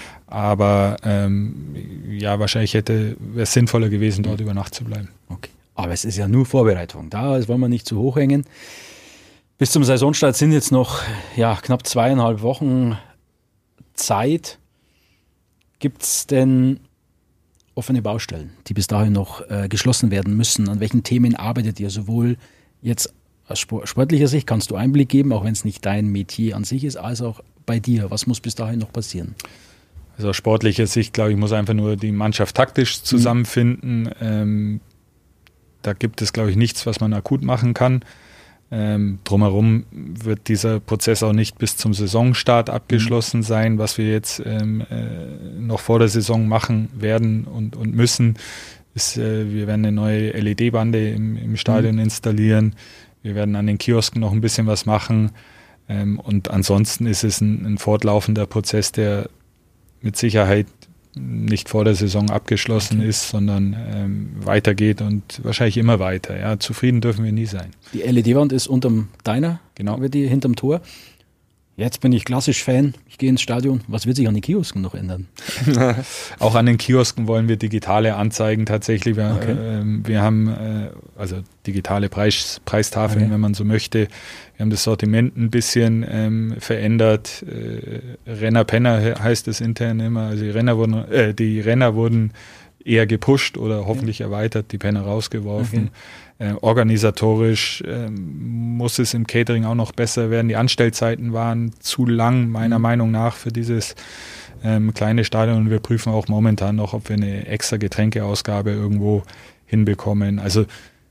Aber ähm, ja, wahrscheinlich hätte wäre es sinnvoller gewesen, dort mhm. über Nacht zu bleiben. Okay. Aber es ist ja nur Vorbereitung. Da wollen wir nicht zu hoch hängen. Bis zum Saisonstart sind jetzt noch ja, knapp zweieinhalb Wochen Zeit. Gibt es denn offene Baustellen, die bis dahin noch äh, geschlossen werden müssen? An welchen Themen arbeitet ihr? Sowohl jetzt aus sportlicher Sicht, kannst du Einblick geben, auch wenn es nicht dein Metier an sich ist, als auch bei dir. Was muss bis dahin noch passieren? Also aus sportlicher Sicht, glaube ich, muss einfach nur die Mannschaft taktisch zusammenfinden. Mhm. Ähm, da gibt es, glaube ich, nichts, was man akut machen kann. Ähm, drumherum wird dieser Prozess auch nicht bis zum Saisonstart abgeschlossen mhm. sein. Was wir jetzt ähm, äh, noch vor der Saison machen werden und, und müssen, ist, äh, wir werden eine neue L E D-Bande im, im Stadion mhm. installieren. Wir werden an den Kiosken noch ein bisschen was machen. Ähm, und ansonsten ist es ein, ein fortlaufender Prozess, der mit Sicherheit nicht vor der Saison abgeschlossen okay. ist, sondern ähm, weitergeht und wahrscheinlich immer weiter. Ja, zufrieden dürfen wir nie sein. Die L E D-Wand ist unterm deiner, genau. Wird die hinterm Tor. Jetzt bin ich klassisch Fan, ich gehe ins Stadion. Was wird sich an den Kiosken noch ändern? Auch an den Kiosken wollen wir digitale Anzeigen tatsächlich. Wir, okay. äh, wir haben äh, also digitale Preis, Preistafeln, okay. wenn man so möchte. Wir haben das Sortiment ein bisschen ähm, verändert. Äh, Renner-Penner heißt es intern immer. Also die Renner wurden, äh, die Renner wurden eher gepusht oder hoffentlich okay. erweitert, die Penner rausgeworfen. Okay. Äh, organisatorisch äh, muss es im Catering auch noch besser werden. Die Anstellzeiten waren zu lang, meiner mhm. Meinung nach, für dieses ähm, kleine Stadion. Und wir prüfen auch momentan noch, ob wir eine extra Getränkeausgabe irgendwo hinbekommen. Also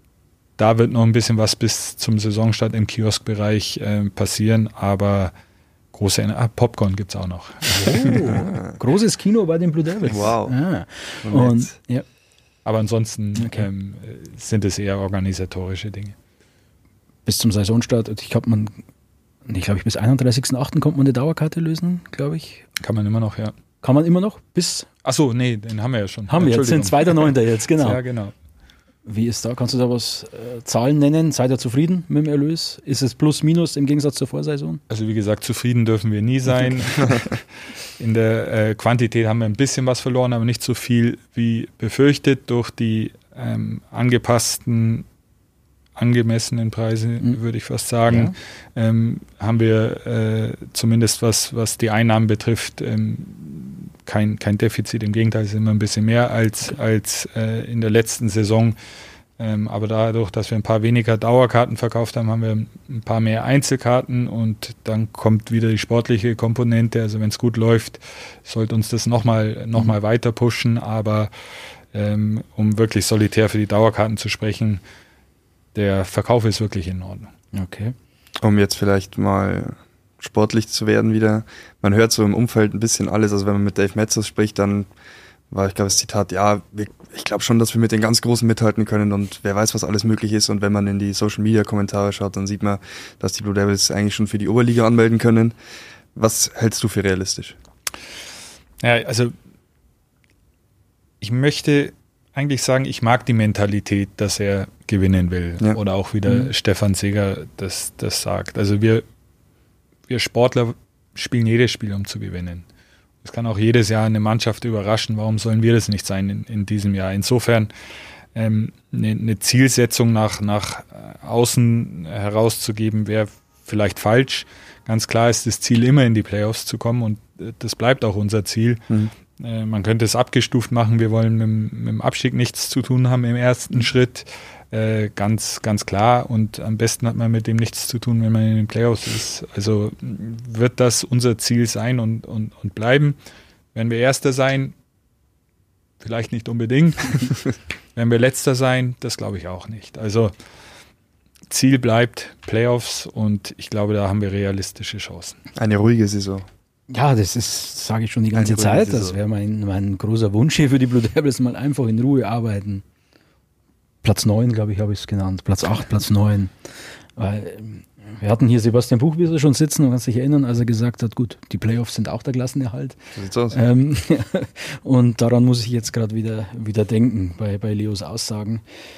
da wird noch ein bisschen was bis zum Saisonstart im Kioskbereich äh, passieren, aber große ah, Popcorn gibt es auch noch. Oh, großes Kino bei den Blue Devils. Wow. Ah. Und, ja. Aber ansonsten okay. ähm, sind es eher organisatorische Dinge. Bis zum Saisonstart, ich glaube, man, ich glaube, bis einunddreißigsten achten kommt man eine Dauerkarte lösen, glaube ich. Kann man immer noch, ja. Kann man immer noch? Bis? Achso, nee, den haben wir ja schon. Haben wir jetzt, sind zweiter neunter jetzt, genau. Ja, genau. Wie ist da? Kannst du da was äh, Zahlen nennen? Seid ihr zufrieden mit dem Erlös? Ist es plus minus im Gegensatz zur Vorsaison? Also wie gesagt, zufrieden dürfen wir nie sein. In der äh, Quantität haben wir ein bisschen was verloren, aber nicht so viel wie befürchtet durch die ähm, angepassten angemessenen Preise, mhm. würde ich fast sagen, ja. ähm, haben wir äh, zumindest was, was die Einnahmen betrifft, ähm, kein, kein Defizit. Im Gegenteil, es ist immer ein bisschen mehr als, als äh, in der letzten Saison. Ähm, aber dadurch, dass wir ein paar weniger Dauerkarten verkauft haben, haben wir ein paar mehr Einzelkarten und dann kommt wieder die sportliche Komponente. Also wenn es gut läuft, sollte uns das nochmal noch mal weiter pushen. Aber ähm, um wirklich solitär für die Dauerkarten zu sprechen, der Verkauf ist wirklich in Ordnung. Okay. Um jetzt vielleicht mal sportlich zu werden wieder. Man hört so im Umfeld ein bisschen alles. Also wenn man mit Dave Metzos spricht, dann war, ich glaube, das Zitat, ja, wir, ich glaube schon, dass wir mit den ganz Großen mithalten können und wer weiß, was alles möglich ist. Und wenn man in die Social-Media-Kommentare schaut, dann sieht man, dass die Blue Devils eigentlich schon für die Oberliga anmelden können. Was hältst du für realistisch? Ja, also ich möchte eigentlich sagen, ich mag die Mentalität, dass er gewinnen will. Ja. Oder auch wie der mhm. Stefan Seger das, das sagt. Also wir, wir Sportler spielen jedes Spiel, um zu gewinnen. Es kann auch jedes Jahr eine Mannschaft überraschen. Warum sollen wir das nicht sein in, in diesem Jahr? Insofern ähm, eine, eine Zielsetzung nach, nach außen herauszugeben, wäre vielleicht falsch. Ganz klar ist das Ziel, immer in die Playoffs zu kommen und das bleibt auch unser Ziel. Mhm. Äh, man könnte es abgestuft machen. Wir wollen mit, mit dem Abstieg nichts zu tun haben im ersten Schritt. Äh, ganz, ganz klar. Und am besten hat man mit dem nichts zu tun, wenn man in den Playoffs ist. Also wird das unser Ziel sein und, und, und bleiben. Werden wir Erster sein? Vielleicht nicht unbedingt. Werden wir Letzter sein? Das glaube ich auch nicht. Also Ziel bleibt Playoffs und ich glaube, da haben wir realistische Chancen. Eine ruhige Saison. Ja, das ist, sage ich schon die ganze Zeit. Das wäre mein, mein großer Wunsch hier für die Blue Devils, mal einfach in Ruhe arbeiten. Platz neun, glaube ich, habe ich es genannt. Platz acht, Platz neun. Weil wir hatten hier Sebastian Buchwieser schon sitzen und kannst dich erinnern, als er gesagt hat, gut, die Playoffs sind auch der Klassenerhalt. So sieht's aus. Ähm, und daran muss ich jetzt gerade wieder, wieder denken bei, bei Leos Aussagen.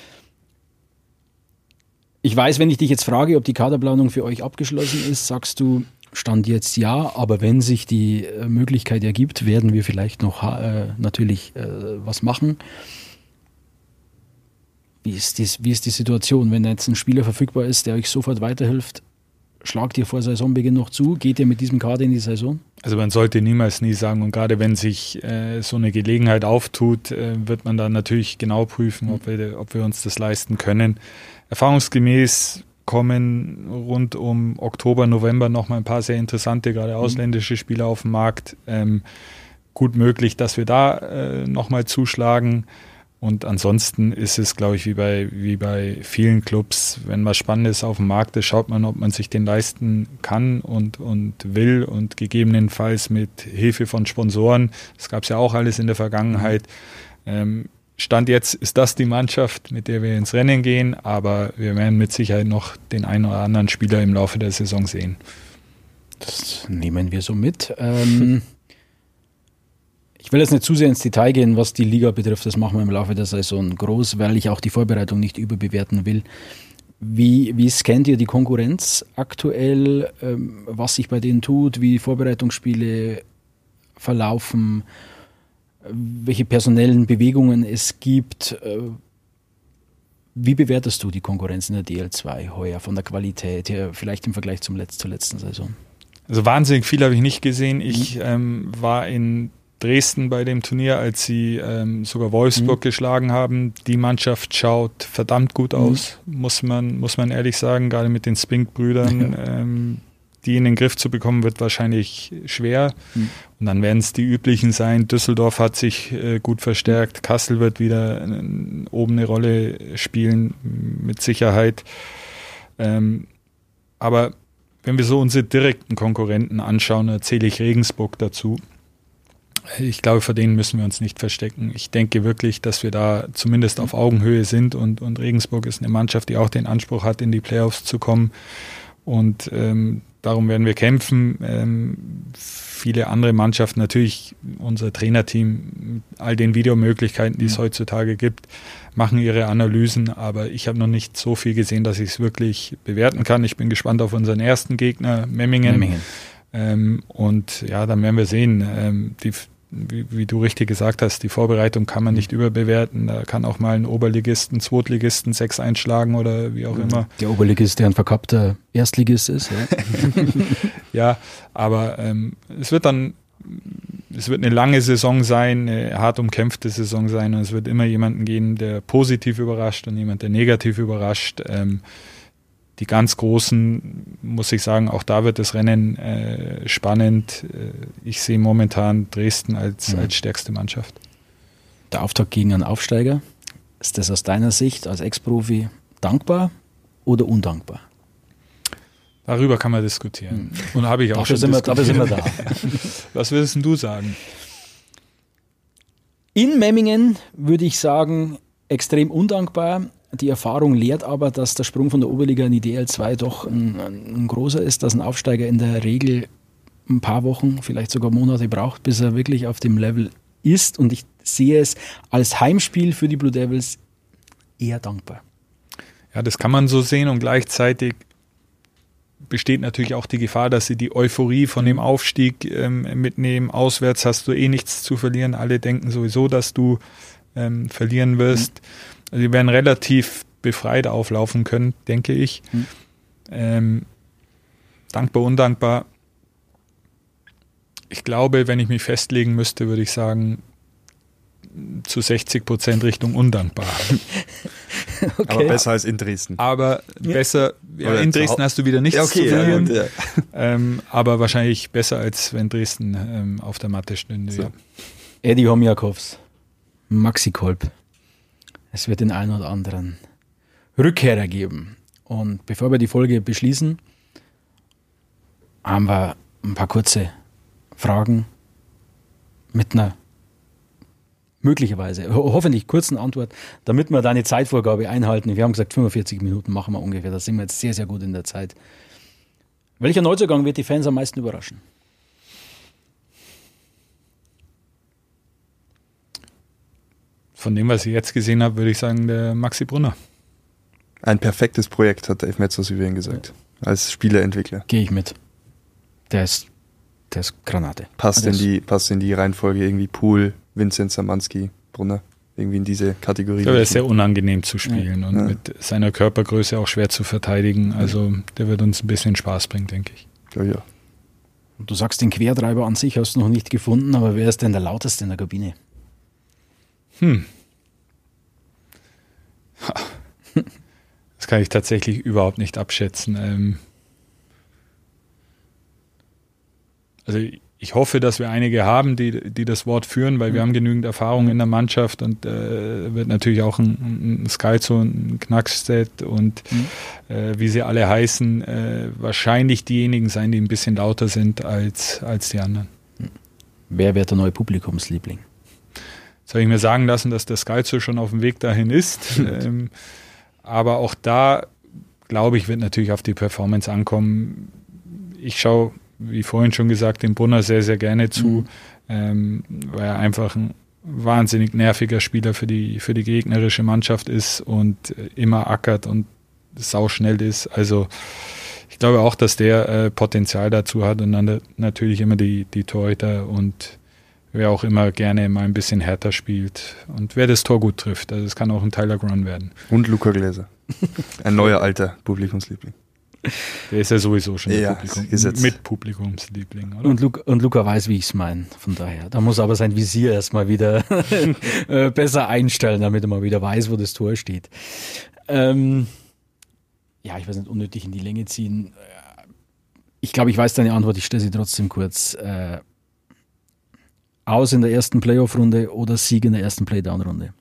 Ich weiß, wenn ich dich jetzt frage, ob die Kaderplanung für euch abgeschlossen ist, sagst du, Stand jetzt ja, aber wenn sich die äh, Möglichkeit ergibt, werden wir vielleicht noch äh, natürlich äh, was machen. Wie ist, die, wie ist die Situation, wenn jetzt ein Spieler verfügbar ist, der euch sofort weiterhilft? Schlagt ihr vor Saisonbeginn noch zu? Geht ihr mit diesem Kader in die Saison? Also man sollte niemals nie sagen, und gerade wenn sich äh, so eine Gelegenheit auftut, äh, wird man dann natürlich genau prüfen, ob wir, ob wir uns das leisten können. Erfahrungsgemäß kommen rund um Oktober, November nochmal ein paar sehr interessante, gerade ausländische Spieler auf den Markt. Ähm, gut möglich, dass wir da äh, nochmal zuschlagen. Und ansonsten ist es, glaube ich, wie bei, wie bei vielen Clubs, wenn was Spannendes auf dem Markt ist, schaut man, ob man sich den leisten kann und, und will und gegebenenfalls mit Hilfe von Sponsoren. Das gab es ja auch alles in der Vergangenheit. Ähm, Stand jetzt ist das die Mannschaft, mit der wir ins Rennen gehen, aber wir werden mit Sicherheit noch den einen oder anderen Spieler im Laufe der Saison sehen. Das nehmen wir so mit. Ähm, ich will jetzt nicht zu sehr ins Detail gehen, was die Liga betrifft, das machen wir im Laufe der Saison groß, weil ich auch die Vorbereitung nicht überbewerten will. Wie, wie scannt ihr die Konkurrenz aktuell, ähm, was sich bei denen tut, wie die Vorbereitungsspiele verlaufen, welche personellen Bewegungen es gibt? Wie bewertest du die Konkurrenz in der D L zwei heuer von der Qualität her, vielleicht im Vergleich zum Letz- zur letzten Saison? Also wahnsinnig viel habe ich nicht gesehen. Ich ähm, war in Dresden bei dem Turnier, als sie ähm, sogar Wolfsburg mhm. geschlagen haben. Die Mannschaft schaut verdammt gut aus, mhm. muss man, muss man ehrlich sagen, gerade mit den Spink-Brüdern. Ja. Ähm, die in den Griff zu bekommen, wird wahrscheinlich schwer. Mhm. Und dann werden es die üblichen sein. Düsseldorf hat sich äh, gut verstärkt. Kassel wird wieder äh, oben eine Rolle spielen, mit Sicherheit. Ähm, aber wenn wir so unsere direkten Konkurrenten anschauen, erzähle ich Regensburg dazu. Ich glaube, vor denen müssen wir uns nicht verstecken. Ich denke wirklich, dass wir da zumindest auf Augenhöhe sind. Und, und Regensburg ist eine Mannschaft, die auch den Anspruch hat, in die Playoffs zu kommen. Und ähm, darum werden wir kämpfen. Ähm, viele andere Mannschaften, natürlich unser Trainerteam, mit all den Videomöglichkeiten, die es heutzutage gibt, machen ihre Analysen, aber ich habe noch nicht so viel gesehen, dass ich es wirklich bewerten kann. Ich bin gespannt auf unseren ersten Gegner, Memmingen. Memmingen. Ähm, und ja, dann werden wir sehen. Ähm, die, wie, wie du richtig gesagt hast, die Vorbereitung kann man nicht überbewerten. Da kann auch mal ein Oberligisten, Zweitligisten sechs einschlagen oder wie auch immer. Der Oberligist, der ein verkappter Erstligist ist. Ja, ja aber ähm, es wird dann, es wird eine lange Saison sein, eine hart umkämpfte Saison sein und es wird immer jemanden geben, der positiv überrascht und jemand, der negativ überrascht. Ähm, Die ganz Großen, muss ich sagen, auch da wird das Rennen äh, spannend. Ich sehe momentan Dresden als, mhm. als stärkste Mannschaft. Der Auftakt gegen einen Aufsteiger, ist das aus deiner Sicht als Ex-Profi dankbar oder undankbar? Darüber kann man diskutieren. Mhm. Und habe ich auch dafür schon sind diskutiert. Wir, dafür sind wir da. Was würdest denn du sagen? In Memmingen würde ich sagen, extrem undankbar. Die Erfahrung lehrt aber, dass der Sprung von der Oberliga in die D L zwei doch ein, ein großer ist, dass ein Aufsteiger in der Regel ein paar Wochen, vielleicht sogar Monate braucht, bis er wirklich auf dem Level ist. Und ich sehe es als Heimspiel für die Blue Devils eher dankbar. Ja, das kann man so sehen und gleichzeitig besteht natürlich auch die Gefahr, dass sie die Euphorie von dem Aufstieg ähm, mitnehmen. Auswärts hast du eh nichts zu verlieren. Alle denken sowieso, dass du ähm, verlieren wirst. Mhm. Also die werden relativ befreit auflaufen können, denke ich. Mhm. Ähm, dankbar, undankbar. Ich glaube, wenn ich mich festlegen müsste, würde ich sagen, zu sechzig Prozent Richtung undankbar. Okay. Aber besser als in Dresden. Aber ja. besser, ja, in Dresden hast du wieder nichts ja, okay, zu verlieren. Ja, ja. ähm, aber wahrscheinlich besser, als wenn Dresden ähm, auf der Matte stünde. So. Ja. Eddie Homjakovs, Maxi Kolb. Es wird den einen oder anderen Rückkehrer geben. Und bevor wir die Folge beschließen, haben wir ein paar kurze Fragen mit einer möglicherweise, ho- hoffentlich kurzen Antwort, damit wir deine Zeitvorgabe einhalten. Wir haben gesagt, fünfundvierzig Minuten machen wir ungefähr. Da sind wir jetzt sehr, sehr gut in der Zeit. Welcher Neuzugang wird die Fans am meisten überraschen? Von dem, was ich jetzt gesehen habe, würde ich sagen, der Maxi Brunner. Ein perfektes Projekt, hat Dave Metzos über ihn gesagt. Ja. Als Spieleentwickler. Gehe ich mit. Der ist, der ist Granate. Passt, in die, passt in die Reihenfolge irgendwie Pool, Vincent Samanski, Brunner. Irgendwie in diese Kategorie. Ich glaube, er ist sehr unangenehm zu spielen ja. und ja. mit seiner Körpergröße auch schwer zu verteidigen. Also der wird uns ein bisschen Spaß bringen, denke ich. Ja, ja. Du sagst, den Quertreiber an sich hast du noch nicht gefunden, aber wer ist denn der lauteste in der Kabine? Hm. Das kann ich tatsächlich überhaupt nicht abschätzen. Ähm also ich hoffe, dass wir einige haben, die, die das Wort führen, weil wir haben genügend Erfahrung in der Mannschaft und äh, wird natürlich auch ein, ein Skalzo, ein Knackstedt und mhm. äh, wie sie alle heißen, äh, wahrscheinlich diejenigen sein, die ein bisschen lauter sind als, als die anderen. Wer wird der neue Publikumsliebling? Jetzt habe ich mir sagen lassen, dass der Skalzo schon auf dem Weg dahin ist. ähm, aber auch da, glaube ich, wird natürlich auf die Performance ankommen. Ich schaue, wie vorhin schon gesagt, dem Brunner sehr, sehr gerne zu, mhm. ähm, weil er einfach ein wahnsinnig nerviger Spieler für die, für die gegnerische Mannschaft ist und immer ackert und sauschnell ist. Also ich glaube auch, dass der äh, Potenzial dazu hat und dann natürlich immer die, die Torhüter und wer auch immer gerne mal ein bisschen härter spielt und wer das Tor gut trifft. Also es kann auch ein Tyler Grun werden. Und Luca Gläser. Ein neuer alter Publikumsliebling. Der ist ja sowieso schon ja, Publikum, Gesetz. mit Publikumsliebling, oder? Und, Luca, und Luca weiß, wie ich es meine. Von daher. Da muss aber sein Visier erstmal wieder äh, besser einstellen, damit er mal wieder weiß, wo das Tor steht. Ähm, ja, ich weiß nicht, unnötig in die Länge ziehen. Ich glaube, ich weiß deine Antwort, ich stelle sie trotzdem kurz. Äh, Aus in der ersten Playoff-Runde oder Sieg in der ersten Playdown-Runde?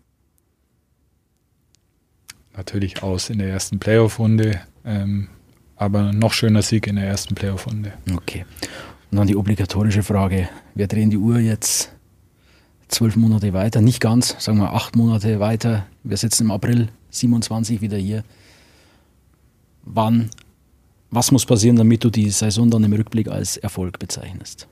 Natürlich aus in der ersten Playoff-Runde, ähm, aber noch schöner Sieg in der ersten Playoff-Runde. Okay. Und dann die obligatorische Frage, wir drehen die Uhr jetzt zwölf Monate weiter, nicht ganz, sagen wir acht Monate weiter. Wir sitzen im April siebenundzwanzig wieder hier. Wann, was muss passieren, damit du die Saison dann im Rückblick als Erfolg bezeichnest?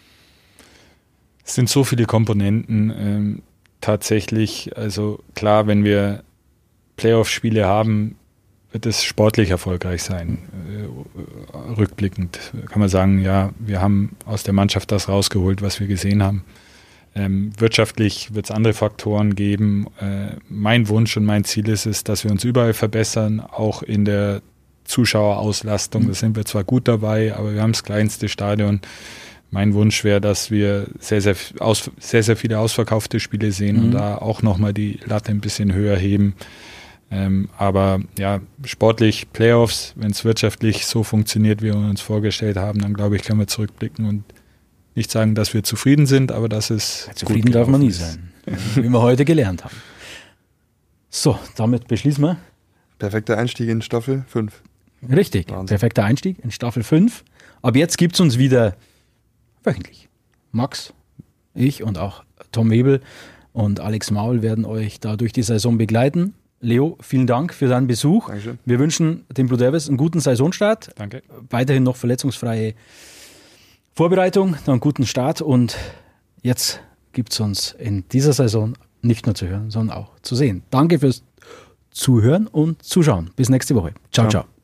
Es sind so viele Komponenten ähm, tatsächlich. Also klar, wenn wir Playoff-Spiele haben, wird es sportlich erfolgreich sein. Äh, rückblickend kann man sagen, ja, wir haben aus der Mannschaft das rausgeholt, was wir gesehen haben. Ähm, wirtschaftlich wird es andere Faktoren geben. Äh, mein Wunsch und mein Ziel ist es, dass wir uns überall verbessern, auch in der Zuschauerauslastung. Da sind wir zwar gut dabei, aber wir haben das kleinste Stadion. Mein Wunsch wäre, dass wir sehr, sehr, aus, sehr, sehr viele ausverkaufte Spiele sehen mhm. und da auch nochmal die Latte ein bisschen höher heben. Ähm, aber ja, sportlich Playoffs, wenn es wirtschaftlich so funktioniert, wie wir uns vorgestellt haben, dann glaube ich, können wir zurückblicken und nicht sagen, dass wir zufrieden sind, aber dass es ja, zufrieden darf man nie sein, wie wir heute gelernt haben. So, damit beschließen wir. Perfekter Einstieg in Staffel fünf. Richtig, Wahnsinn. Perfekter Einstieg in Staffel fünf. Ab jetzt gibt es uns wieder wöchentlich. Max, ich und auch Tom Webel und Alex Maul werden euch da durch die Saison begleiten. Leo, vielen Dank für deinen Besuch. Dankeschön. Wir wünschen den Blue Devils einen guten Saisonstart. Danke. Weiterhin noch verletzungsfreie Vorbereitung, dann einen guten Start. Und jetzt gibt es uns in dieser Saison nicht nur zu hören, sondern auch zu sehen. Danke fürs Zuhören und Zuschauen. Bis nächste Woche. Ciao, ciao. ciao.